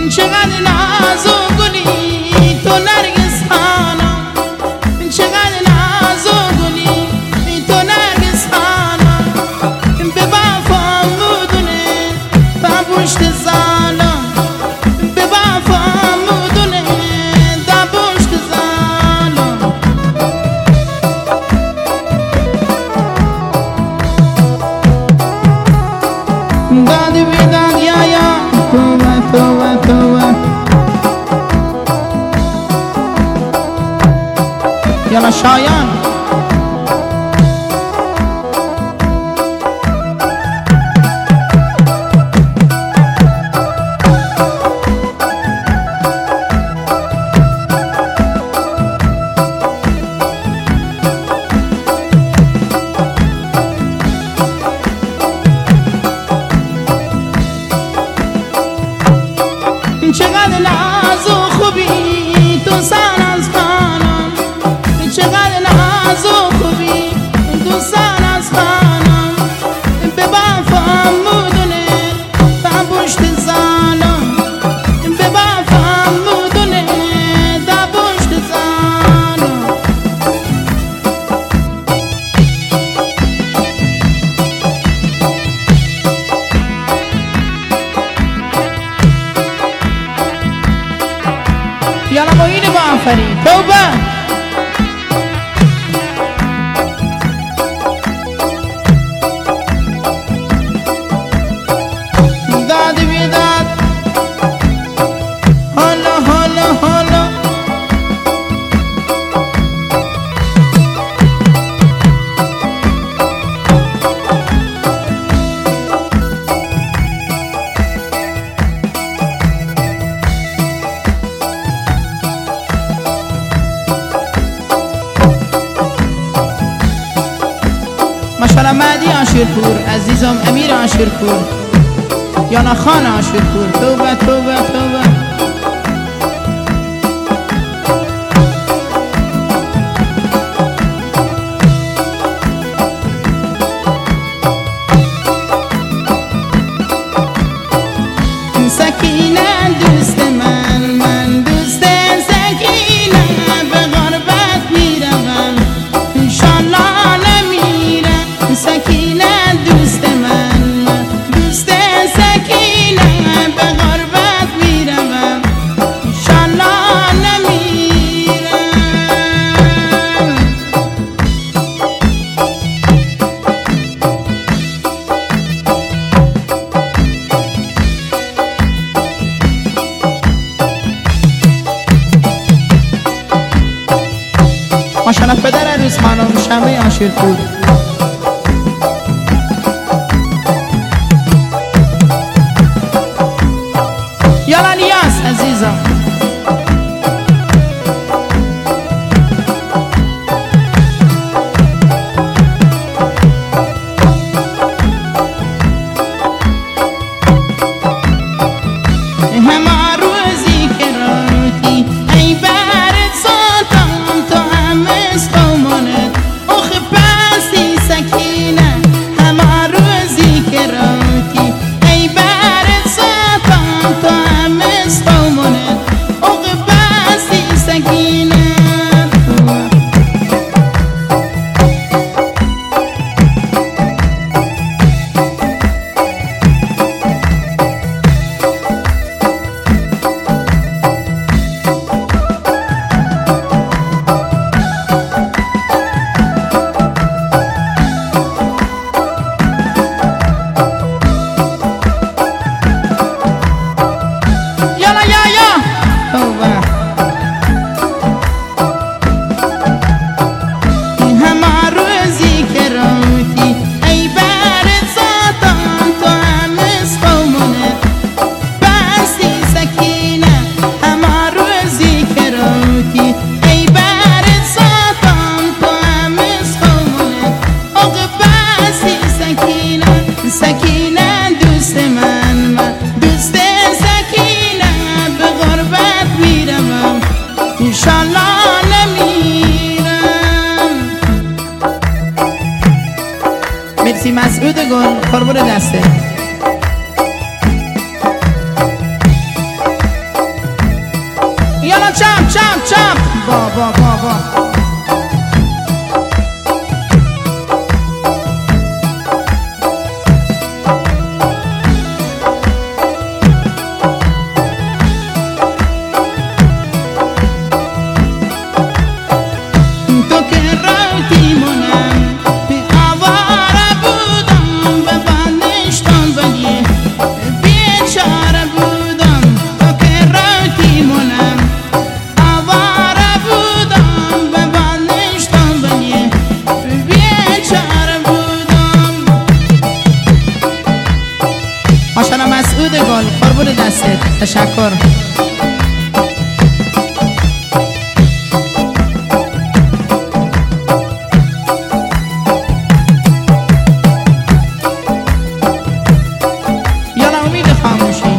چقدر ناز و گلی تو نرگس خانم، چقدر ناز و گلی تو نرگس خانم، به وفا مدونه تا پشت زالم، به وفا مدونه تا پشت زالم. دادی بیداد یا توبه توبه توبه. یالا شایان چقدر ناز و خوبی تو ساناز خانم، چقدر ناز و خوبی تو ساناز خانم، به وفا مدونه تا پشت زالم، به وفا مدونه تا پشت زالم. یالا معین با آفرین توبه. داد بیداد حالا حالا حالا. ماشاءالله مهدی آشورپور عزیزم، امیر آشورپور، یانا خان آشورپور، توبه توبه توبه. سکینه دوست من دوست سکینه، به غربت میروم انشالله نمیرم. سکینه دوست من دوست سکینه، به غربت میروم انشالله نمیرم. ماشاءالله پدر عروس خانم شمه آشورپور. یالا نیاز عزیزم. همه روزی که راتی ای برد سلطان تو هم از قومانت اخ پستی سکینه. همه روزی که راتی ای برد سلطان تو هم از قومانت اخ پستی سکینه. مرسی مسعود گل، قربون دسته. چپ چپ چپ بابا بابا ماشاءالله مسعود گل قربون دستت تشکر یالا امید خاموشی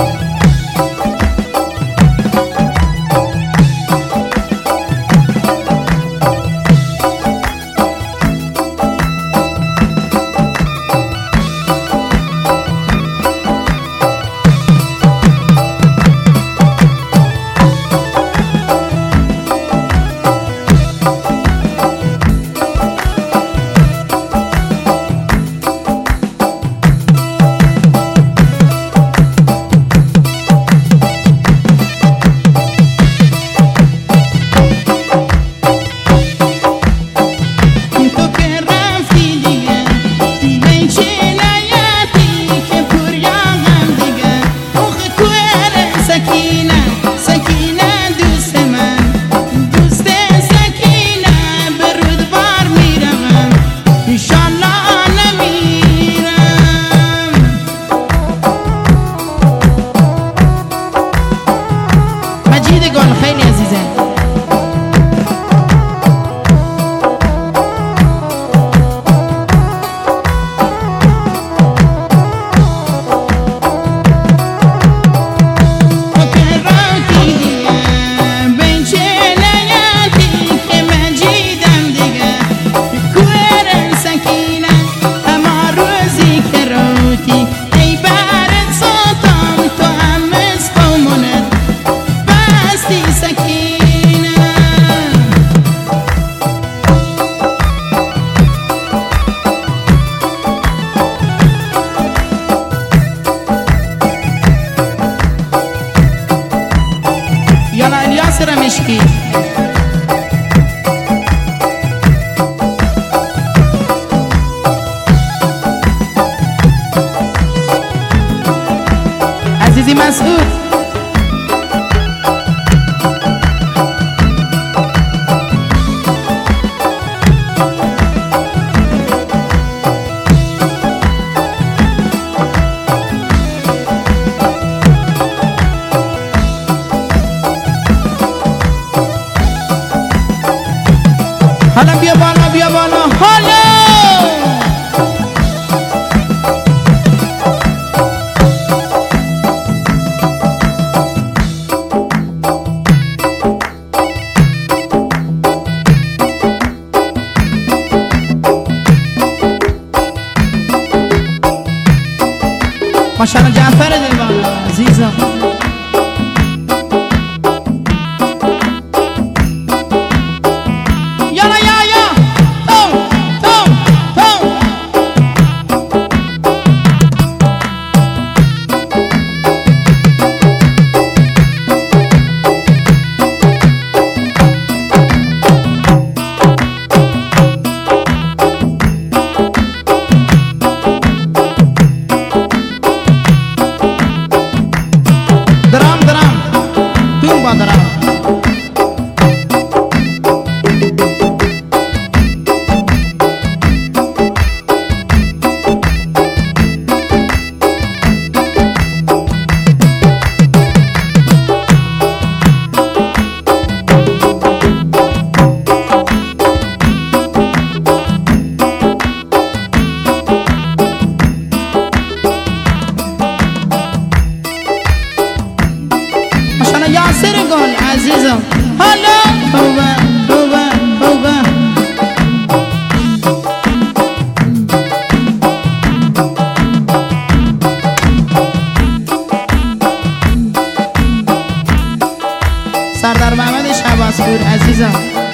خیلی عزیزه یالا الیاس رمشکی عزیزی مسعود حالا بیا بالا بیا بالا حالا ماشاءالله جعفر دلبالا عزیزم یاسر گل عزیزم حالا هوا هوا هوا سردار مذکور عزیزم.